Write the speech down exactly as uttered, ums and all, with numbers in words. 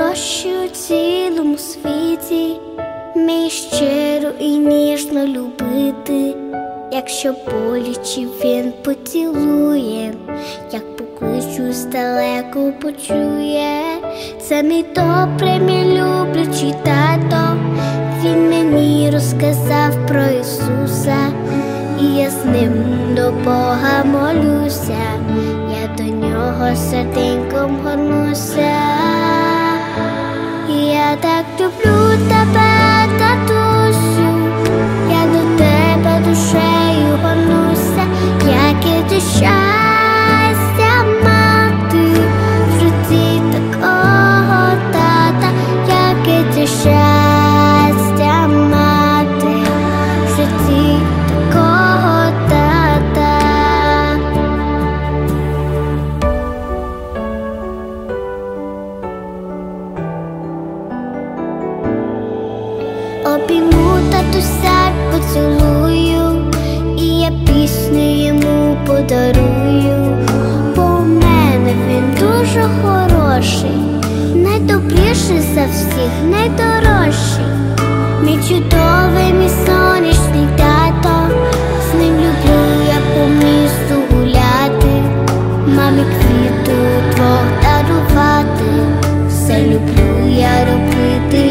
найдорожчий у цілому світі, мій щиро і ніжно любити. Якщо боляче він поцілує, як покличу здалеку почує. Це мій добрий, мій люблячий тато. Він мені розказав про Ісуса, і я з ним до Бога молюся. Я до нього серденьком горнуся. Я так люблю тебе, татусю, я до тебе душею горнуся. Яке ти щастя мати в житті такого тата, яке ти щастя мати в житті такого тата. Обійму татуся, поцілую, і я пісню йому подарую. Бо у мене він дуже хороший, найдобріший за всіх, найдорожчий. Мій чудовий, мій сонячний тато. З ним люблю я по місту гуляти, мамі квіти удвох дарувати. Все люблю я робити